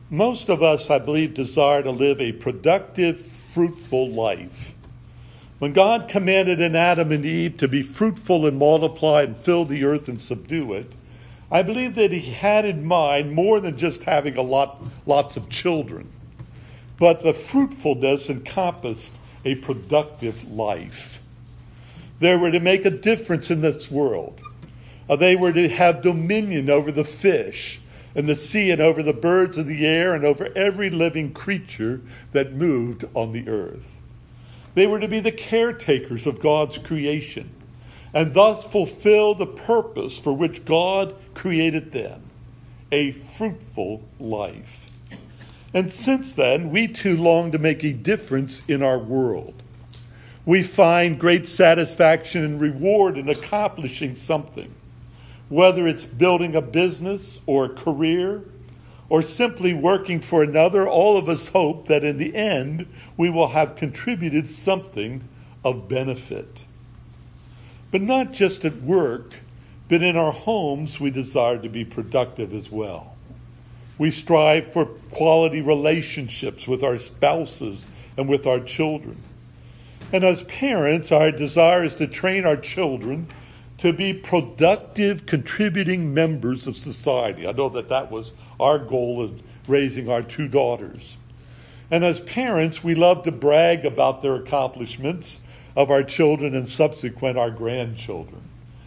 Most of us, I believe, desire to live a productive, fruitful life. When God commanded in Adam and Eve to be fruitful and multiply and fill the earth and subdue it, I believe that he had in mind more than just having lots of children, but the fruitfulness encompassed a productive life. They were to make a difference in this world. They were to have dominion over the fish and the sea and over the birds of the air and over every living creature that moved on the earth. They were to be the caretakers of God's creation and thus fulfill the purpose for which God created them, a fruitful life. And since then, we too long to make a difference in our world. We find great satisfaction and reward in accomplishing something, whether it's building a business or a career or simply working for another. All of us hope that in the end we will have contributed something of benefit. But not just at work, but in our homes we desire to be productive as well. We strive for quality relationships with our spouses and with our children. And as parents, our desire is to train our children to be productive, contributing members of society. I know that was our goal in raising our two daughters. And as parents, we love to brag about their accomplishments of our children and subsequent our grandchildren.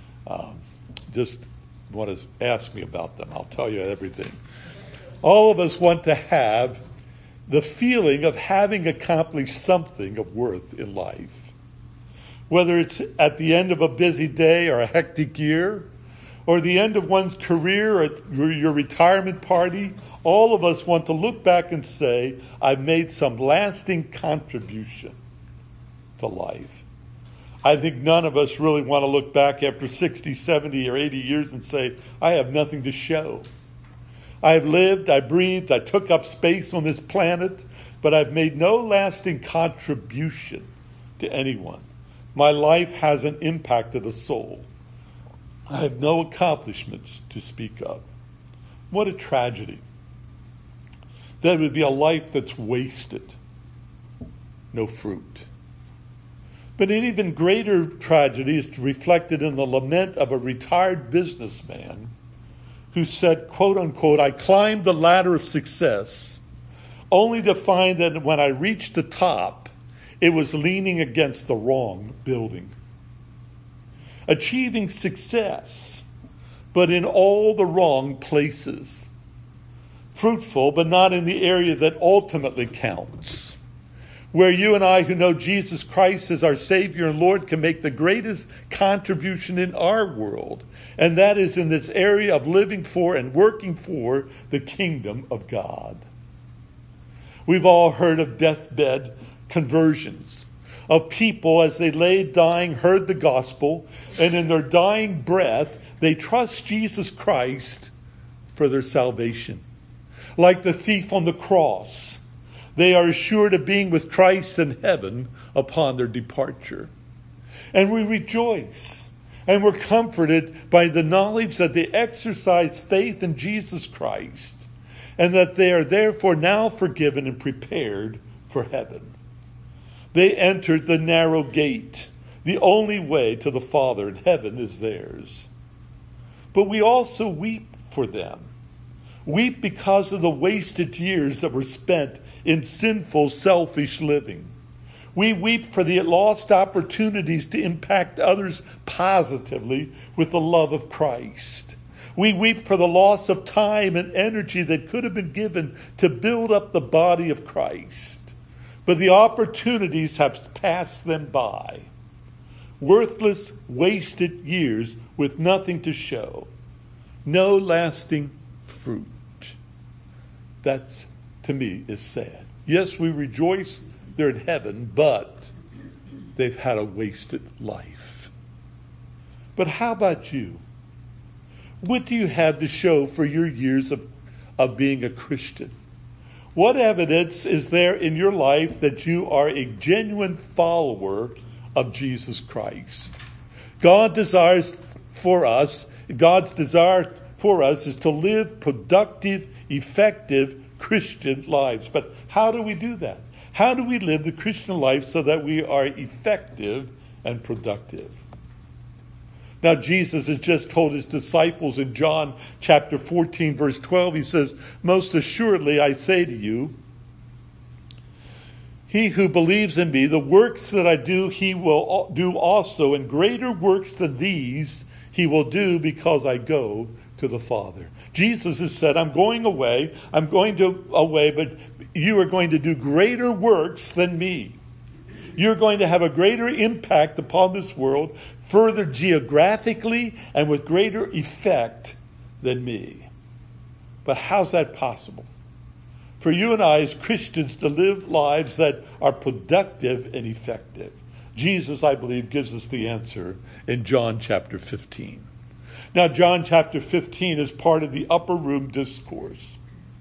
Just want to ask me about them. I'll tell you everything. All of us want to have the feeling of having accomplished something of worth in life. Whether it's at the end of a busy day or a hectic year, or the end of one's career or at your retirement party, all of us want to look back and say, I've made some lasting contribution to life. I think none of us really want to look back after 60, 70, or 80 years and say, I have nothing to show. I've lived, I breathed, I took up space on this planet, but I've made no lasting contribution to anyone. My life hasn't impacted a soul. I have no accomplishments to speak of. What a tragedy. That would be a life that's wasted. No fruit. But an even greater tragedy is reflected in the lament of a retired businessman who said, quote unquote, I climbed the ladder of success only to find that when I reached the top, it was leaning against the wrong building. Achieving success, but in all the wrong places. Fruitful, but not in the area that ultimately counts. Where you and I who know Jesus Christ as our Savior and Lord can make the greatest contribution in our world. And that is in this area of living for and working for the kingdom of God. We've all heard of deathbed conversions, of people as they lay dying heard the gospel, and in their dying breath they trust Jesus Christ for their salvation. Like the thief on the cross, they are assured of being with Christ in heaven upon their departure. And we rejoice and we're comforted by the knowledge that they exercise faith in Jesus Christ and that they are therefore now forgiven and prepared for heaven. They entered the narrow gate. The only way to the Father in heaven is theirs. But we also weep for them. Weep because of the wasted years that were spent in sinful, selfish living. We weep for the lost opportunities to impact others positively with the love of Christ. We weep for the loss of time and energy that could have been given to build up the body of Christ. But the opportunities have passed them by. Worthless, wasted years with nothing to show. No lasting fruit. That, to me, is sad. Yes, we rejoice they're in heaven, but they've had a wasted life. But how about you? What do you have to show for your years of being a Christian? What evidence is there in your life that you are a genuine follower of Jesus Christ? God's desire for us is to live productive, effective, Christian lives. But how do we do that? How do we live the Christian life so that we are effective and productive? Now, Jesus has just told his disciples in John chapter 14, verse 12, he says, "Most assuredly I say to you, he who believes in me, the works that I do, he will do also, and greater works than these he will do, because I go to the Father." Jesus has said, I'm going away, but you are going to do greater works than me. You're going to have a greater impact upon this world, further geographically and with greater effect than me. But how's that possible? For you and I as Christians to live lives that are productive and effective. Jesus, I believe, gives us the answer in John chapter 15. Now, John chapter 15 is part of the upper room discourse.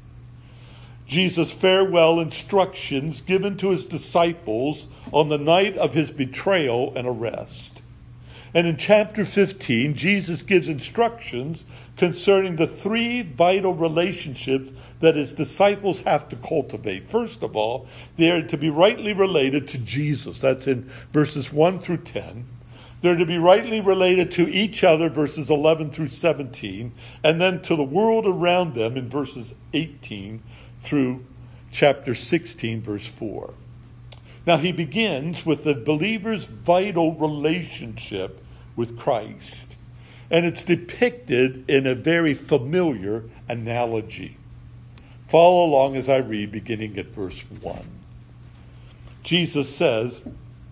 Jesus' farewell instructions given to his disciples on the night of his betrayal and arrest. And in chapter 15, Jesus gives instructions concerning the three vital relationships that his disciples have to cultivate. First of all, they are to be rightly related to Jesus. That's in verses 1 through 10. They're to be rightly related to each other, verses 11 through 17, and then to the world around them in verses 18 through chapter 16, verse 4. Now he begins with the believer's vital relationship with Christ. And it's depicted in a very familiar analogy. Follow along as I read, beginning at verse 1. Jesus says,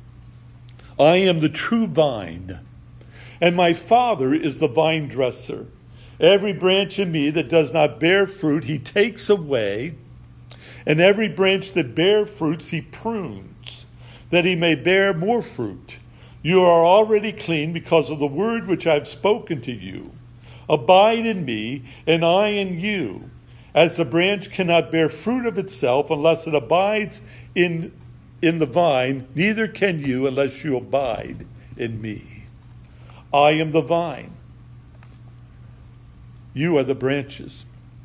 "I am the true vine, and my Father is the vine dresser. Every branch in me that does not bear fruit, he takes away, and every branch that bears fruits, he prunes, that he may bear more fruit. You are already clean because of the word which I have spoken to you. Abide in me, and I in you. As the branch cannot bear fruit of itself unless it abides in the vine, neither can you unless you abide in me. I am the vine. You are the branches.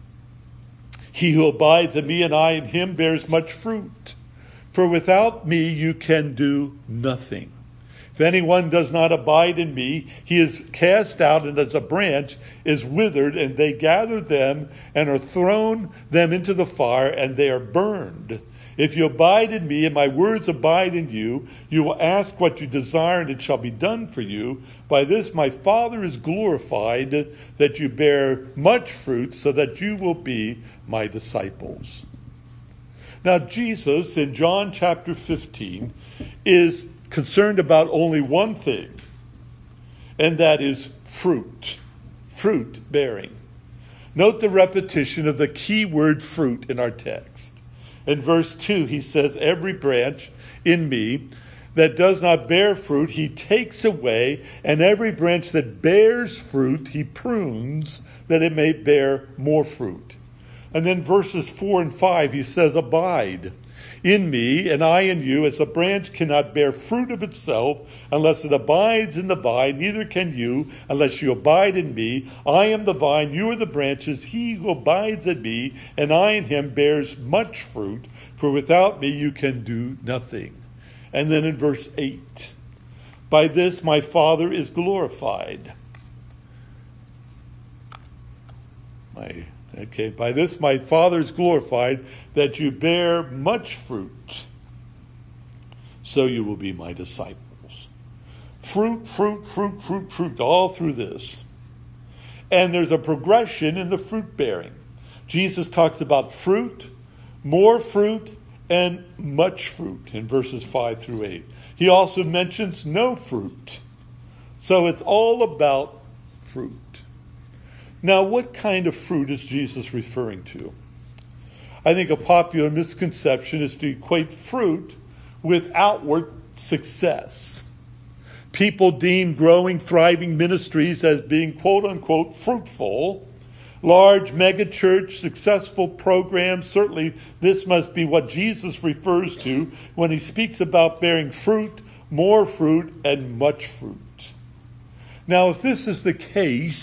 He who abides in me and I in him bears much fruit. For without me you can do nothing. If anyone does not abide in me, he is cast out and as a branch is withered, and they gather them and are thrown them into the fire, and they are burned. If you abide in me and my words abide in you, you will ask what you desire and it shall be done for you. By this my Father is glorified, that you bear much fruit, so that you will be my disciples." Now Jesus in John chapter 15 is concerned about only one thing, and that is fruit bearing. Note the repetition of the key word fruit in our text. In verse 2 he says, "Every branch in me that does not bear fruit he takes away, and every branch that bears fruit he prunes, that it may bear more fruit." And then verses 4 and 5 he says, "Abide in me, and I in you, as a branch cannot bear fruit of itself unless it abides in the vine, neither can you unless you abide in me. I am the vine, you are the branches. He who abides in me, and I in him, bears much fruit, for without me you can do nothing." And then in verse 8, "By this my Father is glorified." By this my Father is glorified, that you bear much fruit, so you will be my disciples. Fruit, all through this. And there's a progression in the fruit bearing. Jesus talks about fruit, more fruit, and much fruit in verses 5 through 8. He also mentions no fruit. So it's all about fruit. Now, what kind of fruit is Jesus referring to? I think a popular misconception is to equate fruit with outward success. People deem growing, thriving ministries as being quote-unquote fruitful. Large megachurch, successful programs, certainly this must be what Jesus refers to when he speaks about bearing fruit, more fruit, and much fruit. Now, if this is the case,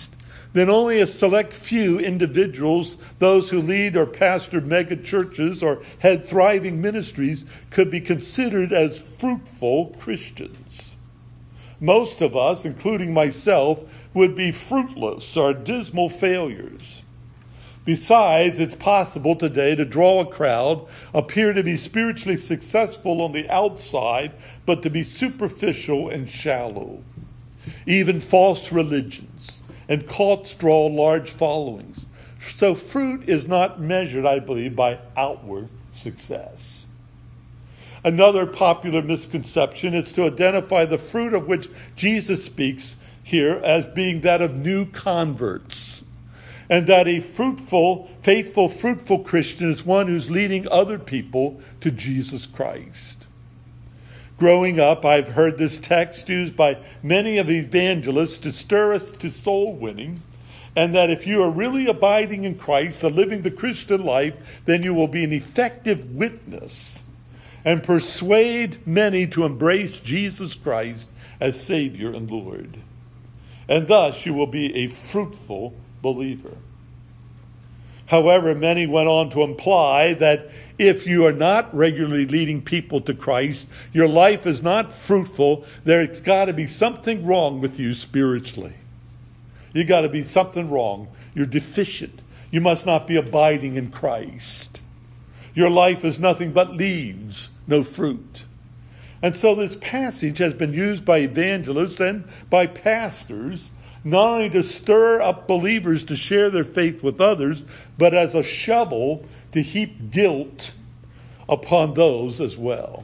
then only a select few individuals, those who lead or pastor mega churches or head thriving ministries, could be considered as fruitful Christians. Most of us, including myself, would be fruitless or dismal failures. Besides, it's possible today to draw a crowd, appear to be spiritually successful on the outside, but to be superficial and shallow. Even false religions and cults draw large followings. So fruit is not measured, I believe, by outward success. Another popular misconception is to identify the fruit of which Jesus speaks here as being that of new converts, and that a fruitful, faithful, fruitful Christian is one who's leading other people to Jesus Christ. Growing up, I've heard this text used by many of evangelists to stir us to soul winning, and that if you are really abiding in Christ and living the Christian life, then you will be an effective witness and persuade many to embrace Jesus Christ as Savior and Lord. And thus you will be a fruitful believer. However, many went on to imply that if you are not regularly leading people to Christ, your life is not fruitful, there's got to be something wrong with you spiritually. You got to be something wrong. You're deficient. You must not be abiding in Christ. Your life is nothing but leaves, no fruit. And so this passage has been used by evangelists and by pastors not only to stir up believers to share their faith with others, but as a shovel to heap guilt upon those as well.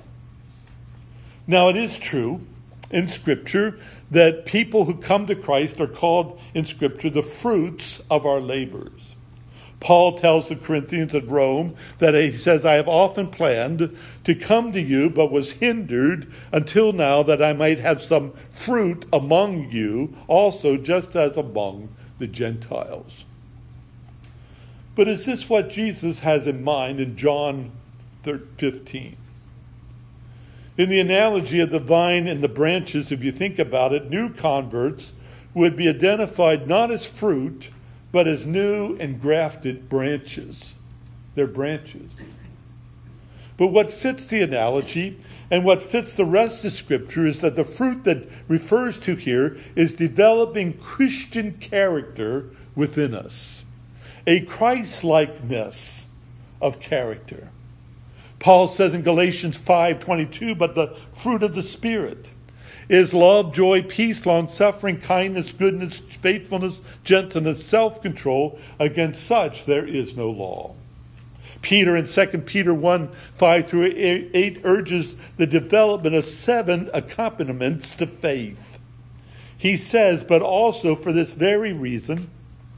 Now, it is true in Scripture that people who come to Christ are called in Scripture the fruits of our labors. Paul tells the Corinthians at Rome that he says, I have often planned to come to you, but was hindered until now that I might have some fruit among you, also just as among the Gentiles. But is this what Jesus has in mind in John 15? In the analogy of the vine and the branches, if you think about it, new converts would be identified not as fruit, but as new and grafted branches. They're branches. But what fits the analogy and what fits the rest of Scripture is that the fruit that refers to here is developing Christian character within us. A Christ-likeness of character. Paul says in Galatians 5:22, but the fruit of the Spirit is love, joy, peace, long-suffering, kindness, goodness, faithfulness, gentleness, self-control. Against such there is no law. Peter in 2 Peter 1:5-8 urges the development of 7 accompaniments to faith. He says, but also for this very reason,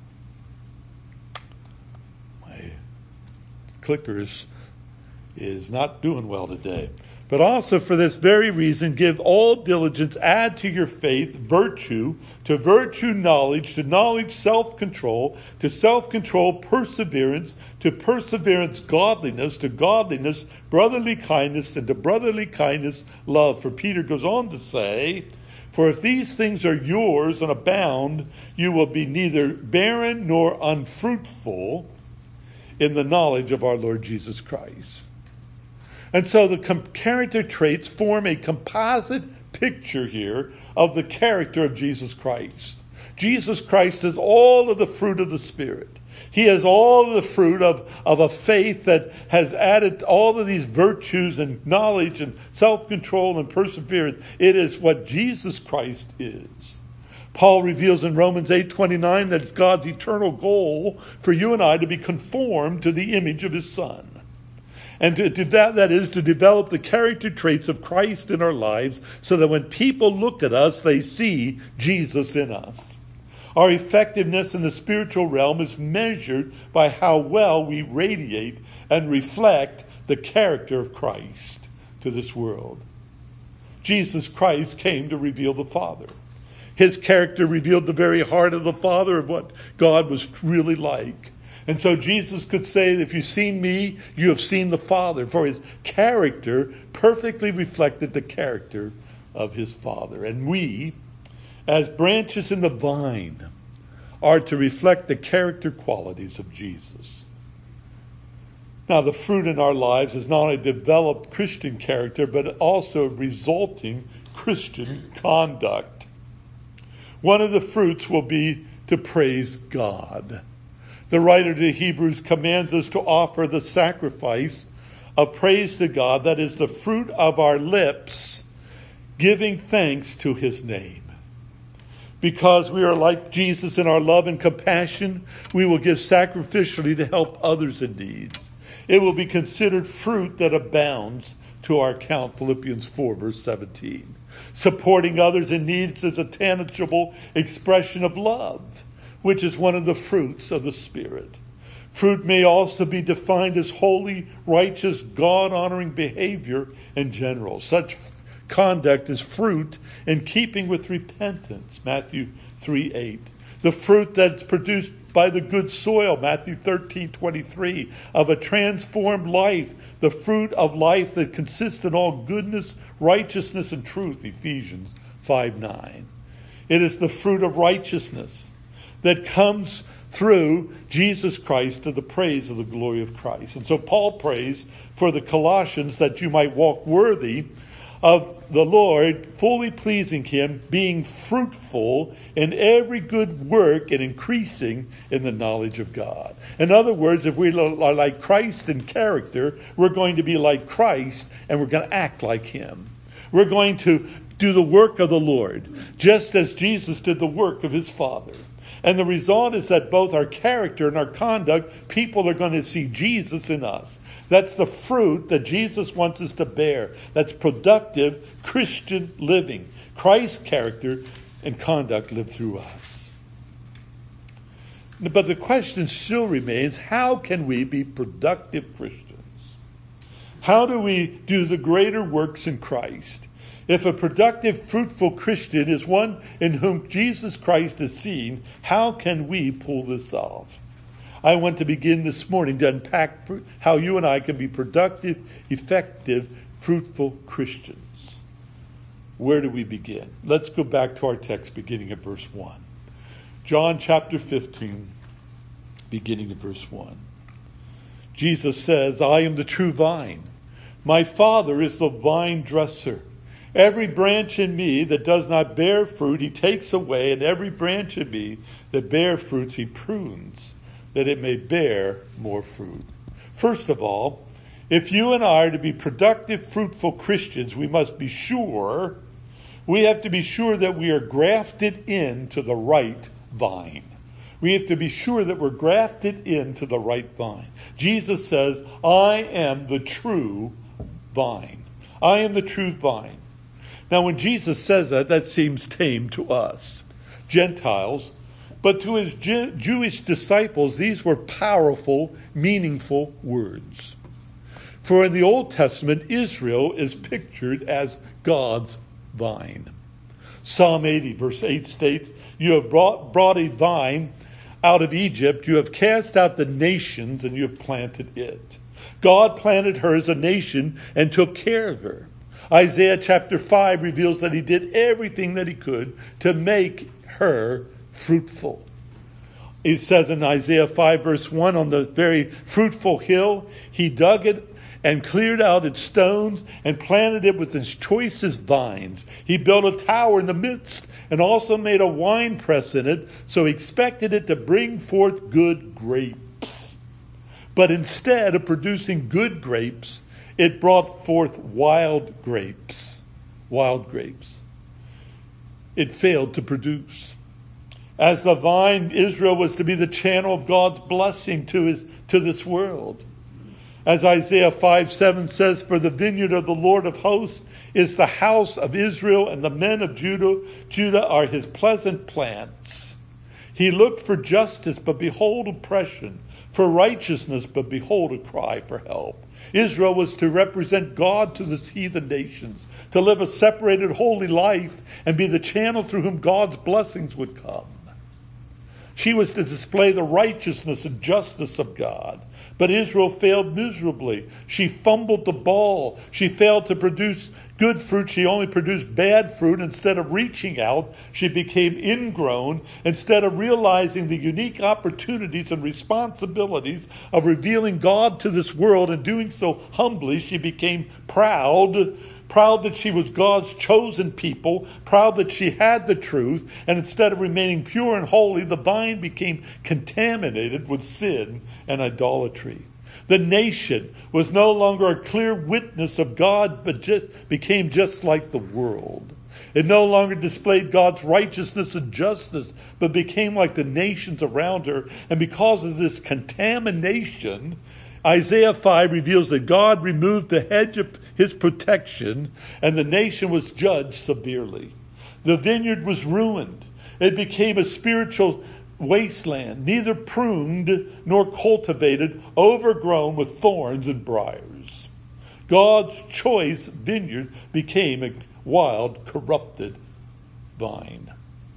my clicker is not doing well today. But also for this very reason, give all diligence, add to your faith virtue, to virtue knowledge, to knowledge self-control, to self-control perseverance, to perseverance godliness, to godliness brotherly kindness, and to brotherly kindness love. For Peter goes on to say, for if these things are yours and abound, you will be neither barren nor unfruitful in the knowledge of our Lord Jesus Christ. And so the character traits form a composite picture here of the character of Jesus Christ. Jesus Christ has all of the fruit of the Spirit. He has all of the fruit of a faith that has added all of these virtues and knowledge and self-control and perseverance. It is what Jesus Christ is. Paul reveals in Romans 8:29 that it's God's eternal goal for you and I to be conformed to the image of His Son. And that is to develop the character traits of Christ in our lives so that when people look at us, they see Jesus in us. Our effectiveness in the spiritual realm is measured by how well we radiate and reflect the character of Christ to this world. Jesus Christ came to reveal the Father. His character revealed the very heart of the Father of what God was really like. And so Jesus could say, if you've seen me, you have seen the Father. For his character perfectly reflected the character of his Father. And we, as branches in the vine, are to reflect the character qualities of Jesus. Now, the fruit in our lives is not only developed Christian character, but also resulting Christian conduct. One of the fruits will be to praise God. The writer to Hebrews commands us to offer the sacrifice of praise to God, that is the fruit of our lips, giving thanks to his name. Because we are like Jesus in our love and compassion, we will give sacrificially to help others in need. It will be considered fruit that abounds to our account, Philippians 4, verse 17. Supporting others in need is a tangible expression of love, which is one of the fruits of the Spirit. Fruit may also be defined as holy, righteous, God-honoring behavior in general. Such conduct is fruit in keeping with repentance, Matthew 3:8. The fruit that's produced by the good soil, Matthew 13:23, of a transformed life, the fruit of life that consists in all goodness, righteousness, and truth, Ephesians 5:9. It is the fruit of righteousness that comes through Jesus Christ to the praise of the glory of Christ. And so Paul prays for the Colossians that you might walk worthy of the Lord, fully pleasing him, being fruitful in every good work and increasing in the knowledge of God. In other words, if we are like Christ in character, we're going to be like Christ and we're going to act like him. We're going to do the work of the Lord, just as Jesus did the work of his Father. And the result is that both our character and our conduct, people are going to see Jesus in us. That's the fruit that Jesus wants us to bear. That's productive Christian living. Christ's character and conduct live through us. But the question still remains, how can we be productive Christians? How do we do the greater works in Christ? If a productive, fruitful Christian is one in whom Jesus Christ is seen, how can we pull this off? I want to begin this morning to unpack how you and I can be productive, effective, fruitful Christians. Where do we begin? Let's go back to our text beginning at verse 1. John chapter 15, beginning at verse 1. Jesus says, I am the true vine. My Father is the vine dresser. Every branch in me that does not bear fruit, he takes away, and every branch in me that bear fruits, he prunes, that it may bear more fruit. First of all, if you and I are to be productive, fruitful Christians, we have to be sure that we are grafted into the right vine. We have to be sure that we're grafted into the right vine. Jesus says, I am the true vine. I am the true vine. Now, when Jesus says that, that seems tame to us, Gentiles. But to his Jewish disciples, these were powerful, meaningful words. For in the Old Testament, Israel is pictured as God's vine. Psalm 80, verse 8 states, you have brought a vine out of Egypt. You have cast out the nations, and you have planted it. God planted her as a nation and took care of her. Isaiah chapter 5 reveals that he did everything that he could to make her fruitful. It says in Isaiah 5 verse 1, on the very fruitful hill, he dug it and cleared out its stones and planted it with its choicest vines. He built a tower in the midst and also made a wine press in it, so he expected it to bring forth good grapes. But instead of producing good grapes, it brought forth wild grapes. Wild grapes. It failed to produce. As the vine, Israel was to be the channel of God's blessing to this world. As Isaiah 5:7 says, for the vineyard of the Lord of hosts is the house of Israel, and the men of Judah are his pleasant plants. He looked for justice, but behold oppression, for righteousness, but behold a cry for help. Israel was to represent God to the heathen nations, to live a separated, holy life, and be the channel through whom God's blessings would come. She was to display the righteousness and justice of God. But Israel failed miserably. She fumbled the ball. She failed to produce good fruit, she only produced bad fruit. Instead of reaching out, she became ingrown. Instead of realizing the unique opportunities and responsibilities of revealing God to this world and doing so humbly, she became proud that she was God's chosen people, proud that she had the truth, and instead of remaining pure and holy, the vine became contaminated with sin and idolatry. The nation was no longer a clear witness of God, but became just like the world. It no longer displayed God's righteousness and justice, but became like the nations around her. And because of this contamination, Isaiah 5 reveals that God removed the hedge of his protection, and the nation was judged severely. The vineyard was ruined. It became a spiritual wasteland, neither pruned nor cultivated, overgrown with thorns and briars. God's choice vineyard became a wild, corrupted vine.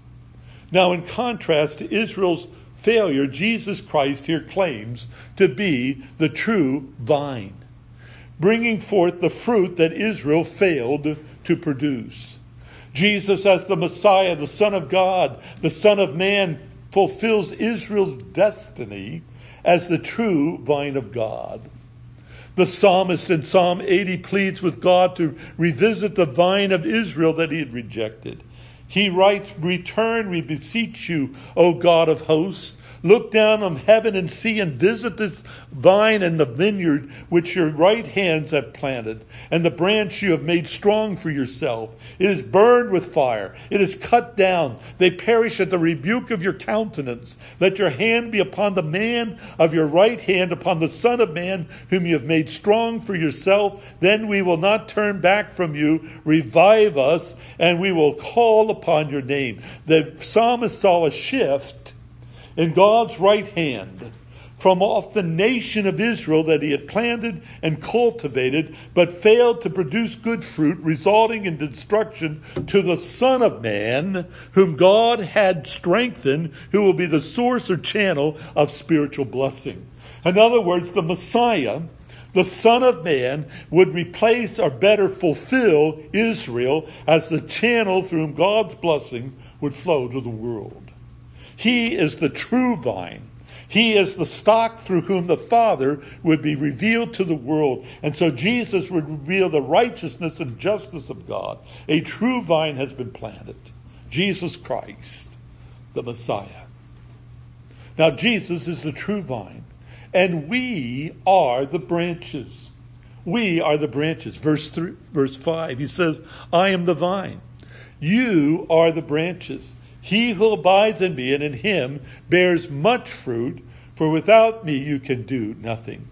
Now, in contrast to Israel's failure, Jesus Christ here claims to be the true vine, bringing forth the fruit that Israel failed to produce. Jesus, as the Messiah, the Son of God, the Son of Man, fulfills Israel's destiny as the true vine of God. The psalmist in Psalm 80 pleads with God to revisit the vine of Israel that he had rejected. He writes, "Return, we beseech you, O God of hosts. Look down on heaven and see and visit this vine and the vineyard which your right hands have planted, and the branch you have made strong for yourself. It is burned with fire. It is cut down. They perish at the rebuke of your countenance. Let your hand be upon the man of your right hand, upon the Son of Man, whom you have made strong for yourself. Then we will not turn back from you. Revive us, and we will call upon your name." The psalmist saw a shift in God's right hand from off the nation of Israel that he had planted and cultivated, but failed to produce good fruit, resulting in destruction, to the Son of Man, whom God had strengthened, who will be the source or channel of spiritual blessing. In other words, the Messiah, the Son of Man, would replace or better fulfill Israel as the channel through whom God's blessing would flow to the world. He is the true vine. He is the stock through whom the Father would be revealed to the world. And so Jesus would reveal the righteousness and justice of God. A true vine has been planted. Jesus Christ, the Messiah. Now Jesus is the true vine, and we are the branches. We are the branches. Verse 5, he says, "I am the vine. You are the branches. He who abides in me and in him bears much fruit, for without me you can do nothing."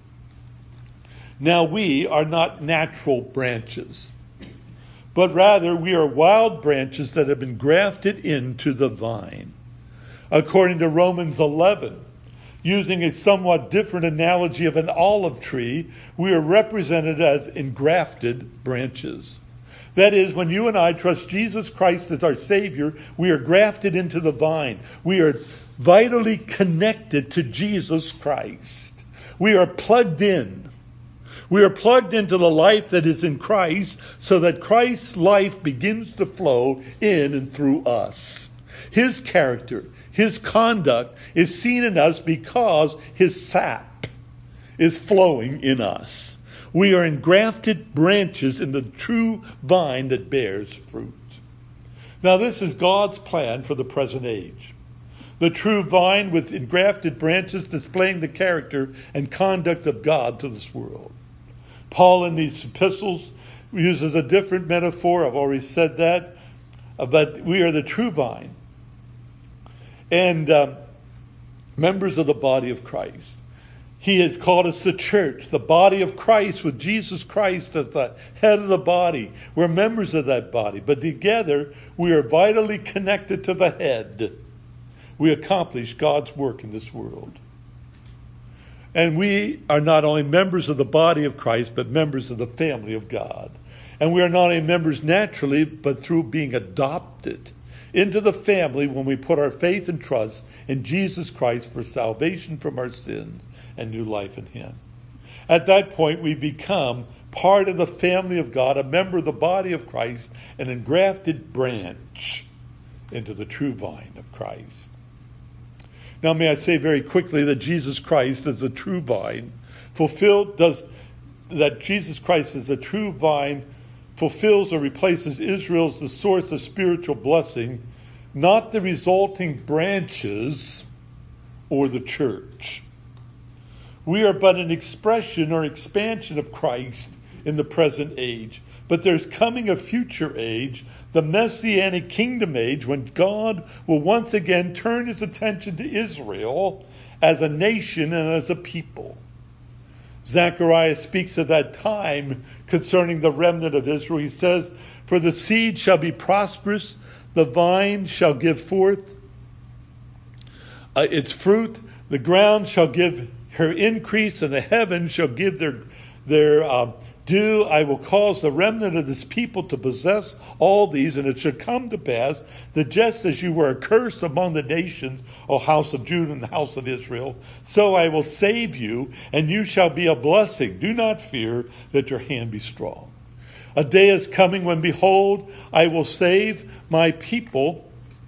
Now we are not natural branches, but rather we are wild branches that have been grafted into the vine. According to Romans 11, using a somewhat different analogy of an olive tree, we are represented as engrafted branches. That is, when you and I trust Jesus Christ as our Savior, we are grafted into the vine. We are vitally connected to Jesus Christ. We are plugged in. We are plugged into the life that is in Christ, so that Christ's life begins to flow in and through us. His character, his conduct is seen in us because his sap is flowing in us. We are engrafted branches in the true vine that bears fruit. Now this is God's plan for the present age. The true vine with engrafted branches displaying the character and conduct of God to this world. Paul in these epistles uses a different metaphor. I've already said that. But we are the true vine. And members of the body of Christ. He has called us the church, the body of Christ, with Jesus Christ as the head of the body. We're members of that body. But together, we are vitally connected to the head. We accomplish God's work in this world. And we are not only members of the body of Christ, but members of the family of God. And we are not only members naturally, but through being adopted into the family when we put our faith and trust in Jesus Christ for salvation from our sins and new life in him. At that point, we become part of the family of God, a member of the body of Christ, an engrafted branch into the true vine of Christ. Now, may I say very quickly that Jesus Christ is the true vine, Jesus Christ is the true vine, fulfills or replaces Israel as the source of spiritual blessing, not the resulting branches or the church. We are but an expression or expansion of Christ in the present age. But there's coming a future age, the Messianic kingdom age, when God will once again turn his attention to Israel as a nation and as a people. Zechariah speaks of that time concerning the remnant of Israel. He says, "For the seed shall be prosperous, the vine shall give forth its fruit, the ground shall give her increase, and the heavens shall give their due. I will cause the remnant of this people to possess all these, and it shall come to pass that just as you were a curse among the nations, O house of Judah and the house of Israel, so I will save you, and you shall be a blessing. Do not fear, that your hand be strong. A day is coming when, behold, I will save my people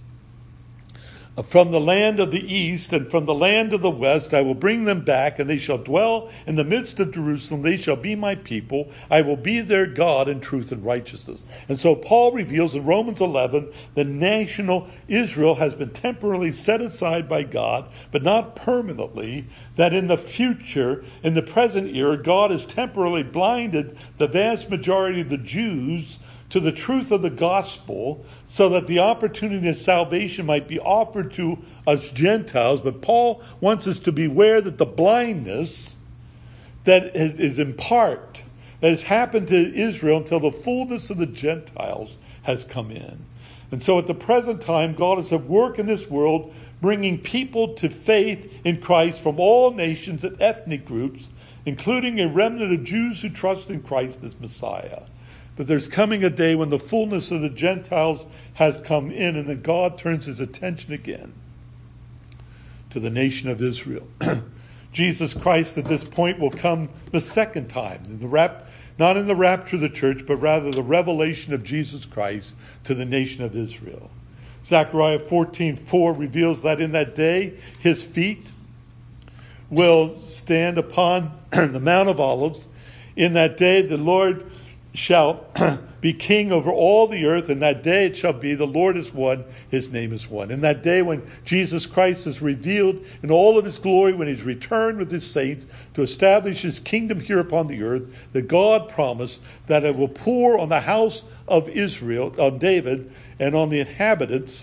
from the land of the east and from the land of the west. I will bring them back, and they shall dwell in the midst of Jerusalem. They shall be my people. I will be their God in truth and righteousness." And so Paul reveals in Romans 11 that national Israel has been temporarily set aside by God, but not permanently, that in the future, in the present era, God has temporarily blinded the vast majority of the Jews to the truth of the gospel, so that the opportunity of salvation might be offered to us Gentiles. But Paul wants us to beware that the blindness that is in part, that has happened to Israel until the fullness of the Gentiles has come in. And so at the present time, God is at work in this world, bringing people to faith in Christ from all nations and ethnic groups, including a remnant of Jews who trust in Christ as Messiah. But there's coming a day when the fullness of the Gentiles has come in, and then God turns his attention again to the nation of Israel. Jesus Christ at this point will come the second time, not in the rapture of the church, but rather the revelation of Jesus Christ to the nation of Israel. Zechariah 14:4 reveals that in that day his feet will stand upon the Mount of Olives. In that day the Lord shall be king over all the earth. In that day it shall be, the Lord is one, his name is one. In that day when Jesus Christ is revealed in all of his glory, when he's returned with his saints to establish his kingdom here upon the earth, that God promised that it will pour on the house of Israel, on David, and on the inhabitants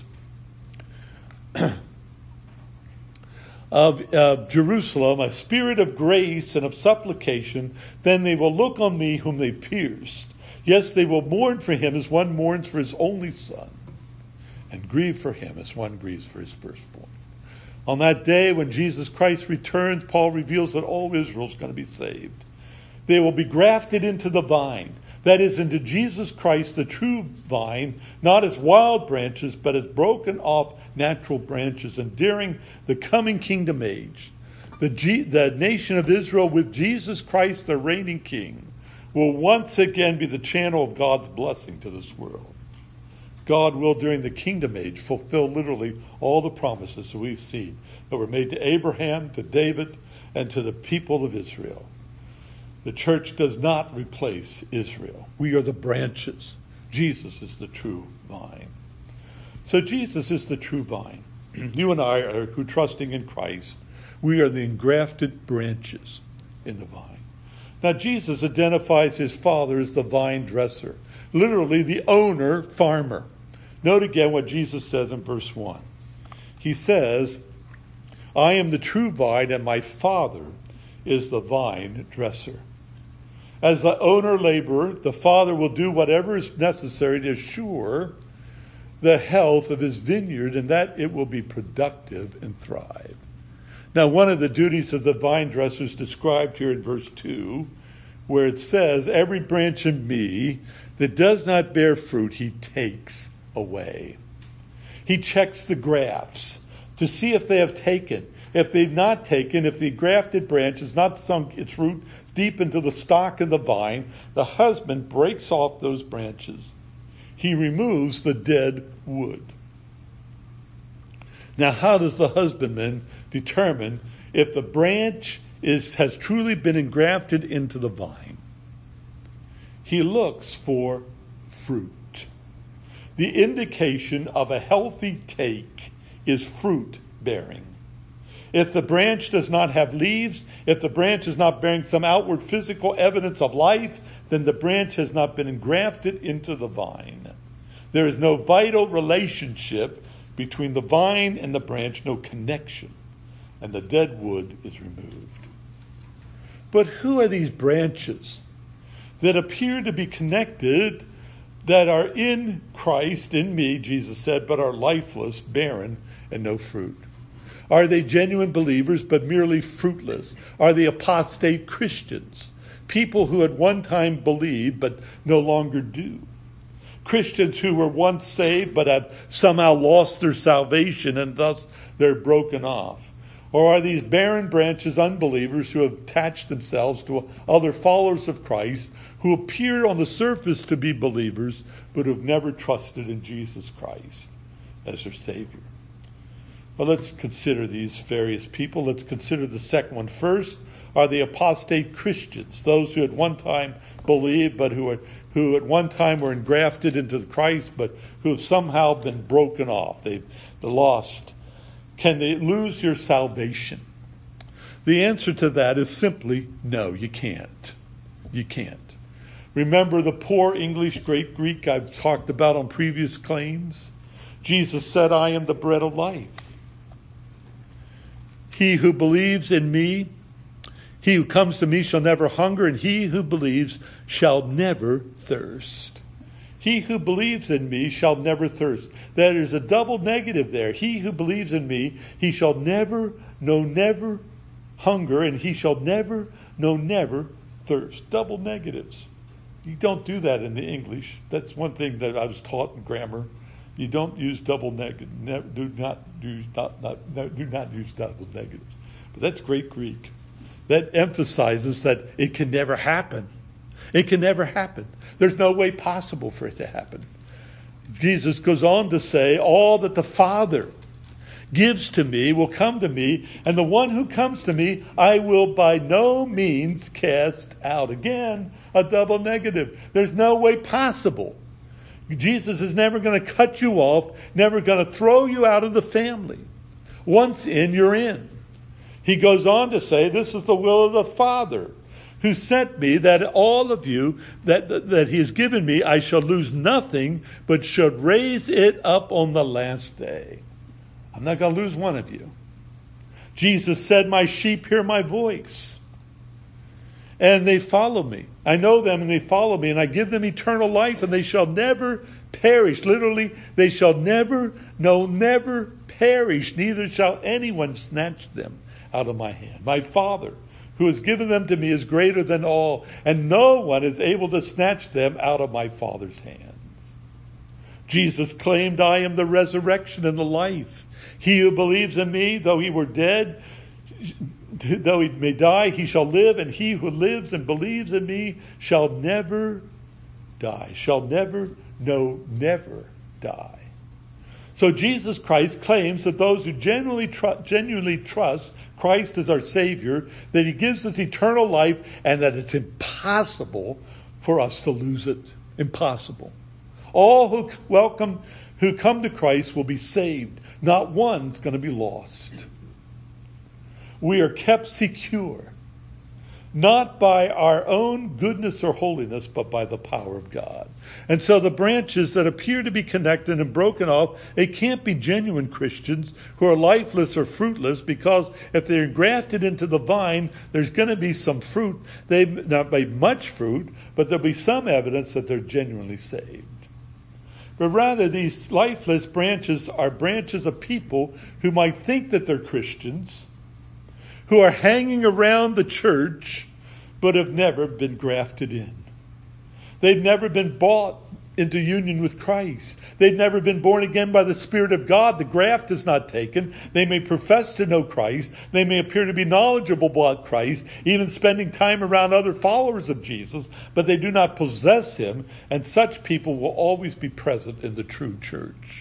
of Jerusalem, a spirit of grace and of supplication. Then they will look on me whom they pierced. Yes, they will mourn for him as one mourns for his only son, and grieve for him as one grieves for his firstborn. On that day when Jesus Christ returns, Paul reveals that all Israel is going to be saved. They will be grafted into the vine, that is, into Jesus Christ, the true vine, not as wild branches, but as broken off natural branches. And during the coming kingdom age, the nation of Israel, with Jesus Christ, the reigning king, will once again be the channel of God's blessing to this world. God will, during the kingdom age, fulfill literally all the promises that we've seen that were made to Abraham, to David, and to the people of Israel. The church does not replace Israel. We are the branches. Jesus is the true vine. So Jesus is the true vine. You and I are who trusting in Christ. We are the engrafted branches in the vine. Now Jesus identifies his Father as the vine dresser, literally the owner, farmer. Note again what Jesus says in verse 1. He says, "I am the true vine, and my Father is the vine dresser." As the owner laborer, the Father will do whatever is necessary to assure the health of his vineyard, and that it will be productive and thrive. Now, one of the duties of the vine dresser is described here in verse 2, where it says, "Every branch in me that does not bear fruit, he takes away." He checks the grafts to see if they have taken. If they've not taken, if the grafted branch has not sunk its root deep into the stock of the vine, the husband breaks off those branches. He removes the dead wood. Now, how does the husbandman determine if the branch has truly been engrafted into the vine? He looks for fruit. The indication of a healthy take is fruit bearing. If the branch does not have leaves, if the branch is not bearing some outward physical evidence of life, then the branch has not been engrafted into the vine. There is no vital relationship between the vine and the branch, no connection, and the dead wood is removed. But who are these branches that appear to be connected, that are in Christ, in me, Jesus said, but are lifeless, barren, and no fruit? Are they genuine believers but merely fruitless? Are they apostate Christians? People who at one time believed but no longer do? Christians who were once saved but have somehow lost their salvation and thus they're broken off? Or are these barren branches unbelievers who have attached themselves to other followers of Christ, who appear on the surface to be believers but who have never trusted in Jesus Christ as their Savior? Well, let's consider these various people. Let's consider the second one first. Are the apostate Christians, those who at one time believed but who at one time were engrafted into Christ but who have somehow been broken off? They've lost. Can they lose your salvation? The answer to that is simply no, you can't. You can't. Remember the poor English great Greek I've talked about on previous claims? Jesus said, I am the bread of life. He who believes in me, he who comes to me shall never hunger, and he who believes shall never thirst. He who believes in me shall never thirst. There is a double negative there. He who believes in me, he shall never hunger, and he shall never thirst. Double negatives. You don't do that in the English. That's one thing that I was taught in grammar. You don't use double negative. Do not use double negatives. But that's great Greek. That emphasizes that it can never happen. It can never happen. There's no way possible for it to happen. Jesus goes on to say, all that the Father gives to me will come to me, and the one who comes to me I will by no means cast out. Again, a double negative. There's no way possible. Jesus is never going to cut you off, never going to throw you out of the family. Once in, you're in. He goes on to say, this is the will of the Father who sent me, that all of you that he has given me, I shall lose nothing, but should raise it up on the last day. I'm not going to lose one of you. Jesus said, my sheep hear my voice, and they follow me. I know them, and they follow me, and I give them eternal life, and they shall never perish. Literally, they shall never perish, neither shall anyone snatch them out of my hand. My Father, who has given them to me, is greater than all, and no one is able to snatch them out of my Father's hands. Jesus claimed, I am the resurrection and the life. He who believes in me, though he were dead, though he may die, he shall live, and he who lives and believes in me shall never die, shall never die. So Jesus Christ claims that those who genuinely trust Christ as our Savior, that he gives us eternal life, and that it's impossible for us to lose it. Impossible. All who come to Christ will be saved. Not one's going to be lost. We are kept secure, not by our own goodness or holiness, but by the power of God. And so the branches that appear to be connected and broken off, they can't be genuine Christians who are lifeless or fruitless, because if they're engrafted into the vine, there's going to be some fruit. They not be much fruit, but there'll be some evidence that they're genuinely saved. But rather, these lifeless branches are branches of people who might think that they're Christians, who are hanging around the church, but have never been grafted in. They've never been brought into union with Christ. They've never been born again by the Spirit of God. The graft is not taken. They may profess to know Christ. They may appear to be knowledgeable about Christ, even spending time around other followers of Jesus, but they do not possess him, and such people will always be present in the true church.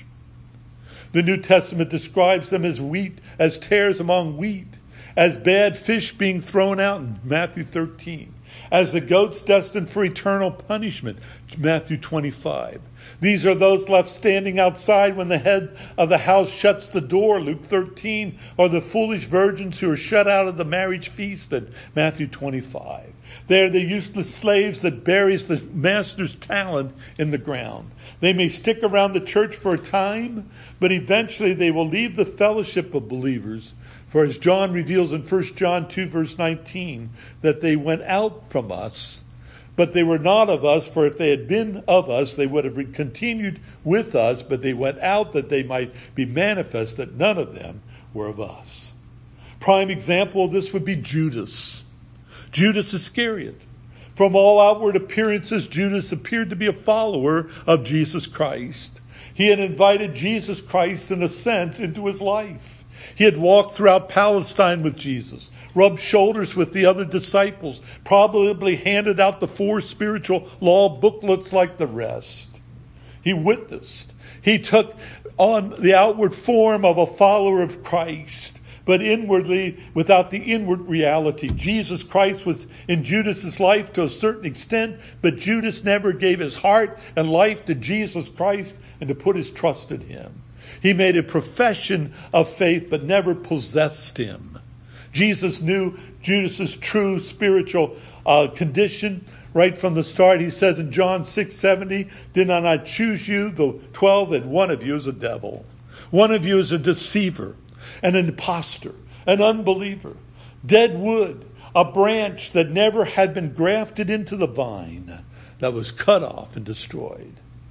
The New Testament describes them as wheat, as tares among wheat, as bad fish being thrown out in Matthew 13, as the goats destined for eternal punishment, Matthew 25. These are those left standing outside when the head of the house shuts the door, Luke 13, or the foolish virgins who are shut out of the marriage feast in Matthew 25. They are the useless slaves that buries the master's talent in the ground. They may stick around the church for a time, but eventually they will leave the fellowship of believers. For as John reveals in 1 John 2, verse 19, that they went out from us, but they were not of us, for if they had been of us, they would have continued with us, but they went out that they might be manifest that none of them were of us. Prime example of this would be Judas. Judas Iscariot. From all outward appearances, Judas appeared to be a follower of Jesus Christ. He had invited Jesus Christ, in a sense, into his life. He had walked throughout Palestine with Jesus, rubbed shoulders with the other disciples, probably handed out the 4 spiritual law booklets like the rest. He witnessed. He took on the outward form of a follower of Christ, but inwardly, without the inward reality. Jesus Christ was in Judas's life to a certain extent, but Judas never gave his heart and life to Jesus Christ and to put his trust in him. He made a profession of faith, but never possessed him. Jesus knew Judas's true spiritual condition right from the start. He says in John 6:70, "Did I not choose you, the 12, and one of you is a devil. One of you is a deceiver, an impostor, an unbeliever, dead wood, a branch that never had been grafted into the vine, that was cut off and destroyed."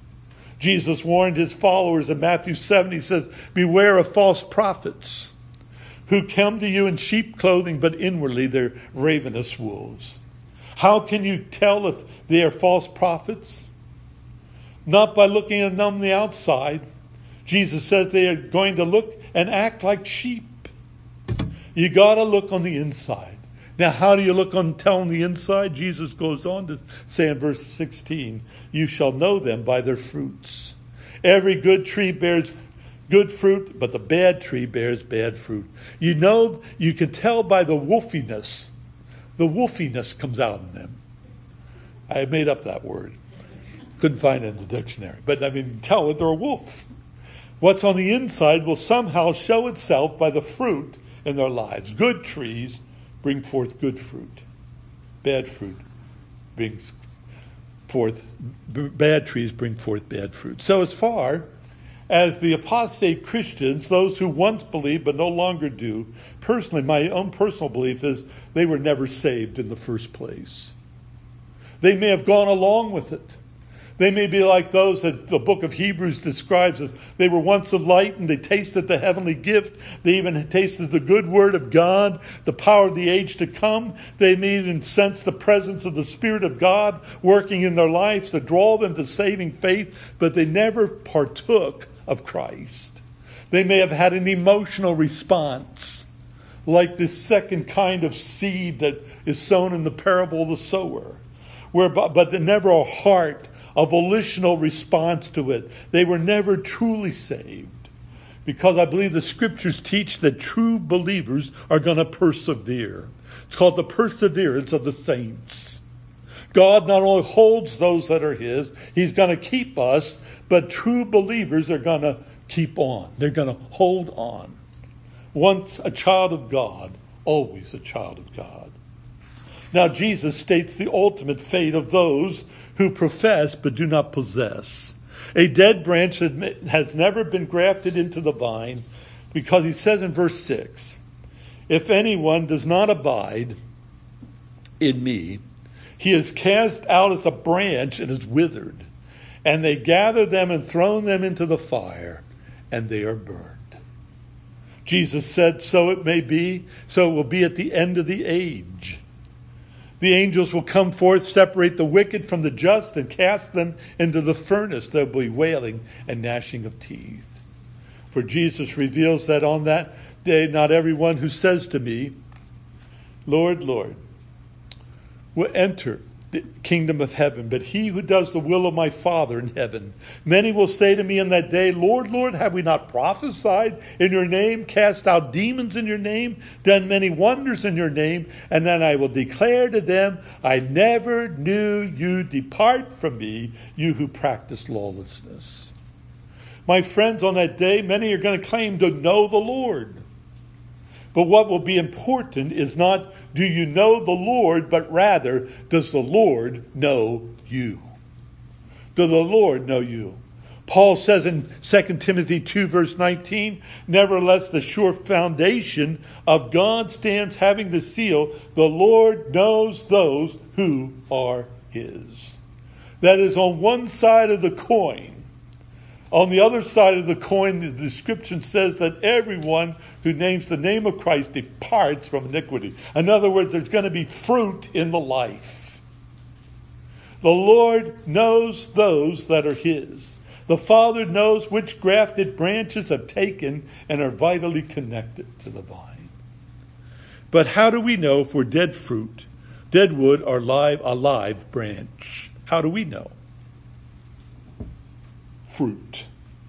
Jesus warned his followers in Matthew 7. He says, "Beware of false prophets who come to you in sheep clothing, but inwardly they're ravenous wolves." How can you tell if they are false prophets? Not by looking at them on the outside. Jesus says they are going to look and act like sheep. You got to look on the inside. Now, how do you look on the inside? Jesus goes on to say in verse 16, "You shall know them by their fruits. Every good tree bears good fruit, but the bad tree bears bad fruit." You know, you can tell by the wolfiness. The wolfiness comes out in them. I made up that word. Couldn't find it in the dictionary. But I mean, tell that they're a wolf. What's on the inside will somehow show itself by the fruit in their lives. Good trees bring forth good fruit. Bad fruit brings forth, bad trees bring forth bad fruit. So as far as the apostate Christians, those who once believed but no longer do, personally, my own personal belief is they were never saved in the first place. They may have gone along with it. They may be like those that the book of Hebrews describes as they were once enlightened. They tasted the heavenly gift. They even tasted the good word of God, the power of the age to come. They may even sense the presence of the Spirit of God working in their lives to draw them to saving faith, but they never partook of Christ. They may have had an emotional response, like this second kind of seed that is sown in the parable of the sower, but never a heart, a volitional response to it. They were never truly saved, because I believe the scriptures teach that true believers are going to persevere. It's called the perseverance of the saints. God not only holds those that are his, he's going to keep us, but true believers are going to keep on. They're going to hold on. Once a child of God, always a child of God. Now Jesus states the ultimate fate of those who profess but do not possess. A dead branch has never been grafted into the vine, because he says in verse 6, "If anyone does not abide in me, he is cast out as a branch and is withered, and they gather them and throw them into the fire, and they are burned." Jesus said, so it may be, so it will be at the end of the age. The angels will come forth, separate the wicked from the just, and cast them into the furnace. There will be wailing and gnashing of teeth. For Jesus reveals that on that day, not everyone who says to me, Lord, Lord, will enter the kingdom of heaven, but he who does the will of my Father in heaven. Many will say to me in that day, Lord, Lord, have we not prophesied in your name, cast out demons in your name, done many wonders in your name? And then I will declare to them, I never knew you. Depart from me, you who practice lawlessness. My friends, on that day, many are going to claim to know the Lord. But what will be important is not, do you know the Lord, but rather, does the Lord know you? Does the Lord know you? Paul says in 2 Timothy 2 verse 19, nevertheless the sure foundation of God stands, having the seal, the Lord knows those who are his. That is on one side of the coin. On the other side of the coin, the description says that everyone who names the name of Christ departs from iniquity. In other words, there's going to be fruit in the life. The Lord knows those that are his. The Father knows which grafted branches have taken and are vitally connected to the vine. But how do we know if we're dead fruit, dead wood, or a live branch? How do we know? Fruit.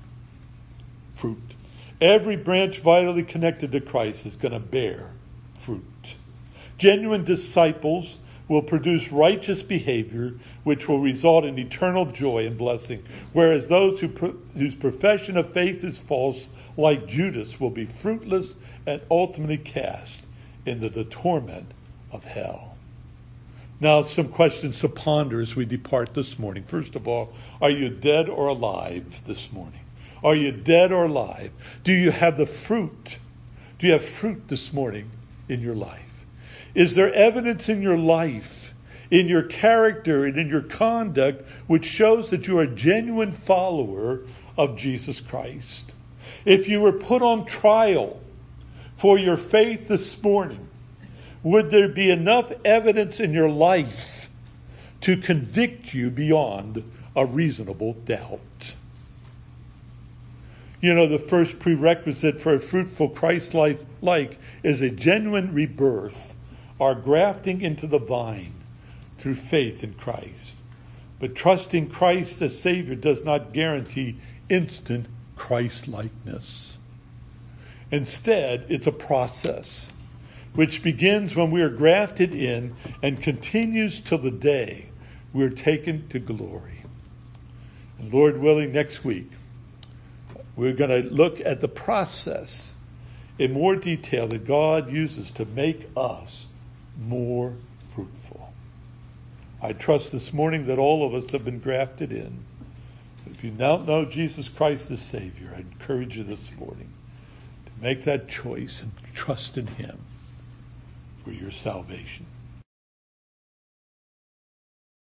Every branch vitally connected to Christ is going to bear fruit. Genuine disciples will produce righteous behavior, which will result in eternal joy and blessing, whereas those whose profession of faith is false, like Judas, will be fruitless and ultimately cast into the torment of hell. Now, some questions to ponder as we depart this morning. First of all, are you dead or alive this morning? Are you dead or alive? Do you have the fruit? Do you have fruit this morning in your life? Is there evidence in your life, in your character, and in your conduct, which shows that you are a genuine follower of Jesus Christ? If you were put on trial for your faith this morning, would there be enough evidence in your life to convict you beyond a reasonable doubt? You know, the first prerequisite for a fruitful Christ life is a genuine rebirth, or grafting into the vine through faith in Christ. But trusting Christ as Savior does not guarantee instant Christ-likeness. Instead, it's a process which begins when we are grafted in and continues till the day we're taken to glory. And Lord willing, next week, we're going to look at the process in more detail that God uses to make us more fruitful. I trust this morning that all of us have been grafted in. If you don't know Jesus Christ as Savior, I encourage you this morning to make that choice and trust in him for your salvation.